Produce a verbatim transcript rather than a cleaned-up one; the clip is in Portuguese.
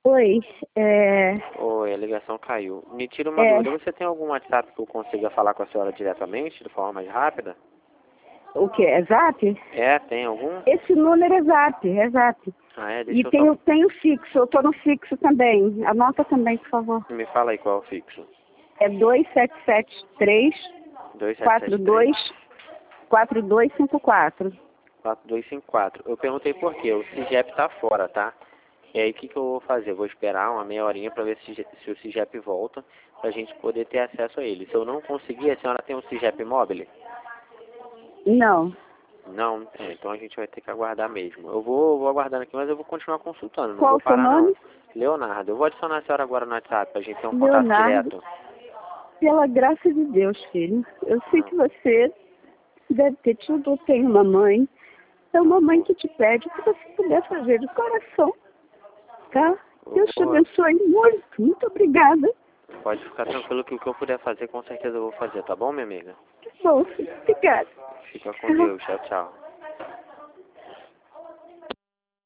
Oi, é... Oi, a ligação caiu. Me tira uma É. dúvida, você tem algum WhatsApp que eu consiga falar com a senhora diretamente, de forma mais rápida? O que? É Zap? É, tem algum? Esse número é Zap, é Zap. Ah, é? E Deixa eu tem, só... o- tem o fixo, eu tô no fixo também. Anota também, por favor. Me fala aí qual é o fixo. É dois sete sete três, dois sete quatro sete dois, três, quatro dois cinco quatro. quatro dois cinco quatro. Eu perguntei por quê. O CIGEP tá fora, tá? E aí o que, que eu vou fazer? Eu vou esperar uma meia horinha para ver se, se o CIGEP volta, pra gente poder ter acesso a ele. Se eu não conseguir, a senhora tem um CIGEP móvel? Não. Não, é, então a gente vai ter que aguardar mesmo. Eu vou, vou aguardando aqui, mas eu vou continuar consultando, não Qual vou o seu parar não. nome? Leonardo, eu vou adicionar a senhora agora no WhatsApp pra gente ter um contato Leonardo. direto. Pela graça de Deus, filho. Eu sei Ah, que você deve ter tido ou tem uma mãe. É uma mãe que te pede o que você puder fazer de coração, tá? eu Deus te vou, abençoe muito. Muito obrigada. pode ficar tranquilo que o que eu puder fazer, com certeza eu vou fazer, tá bom, minha amiga? Que bom, filho. Obrigada. Fica com Deus, tchau, tchau.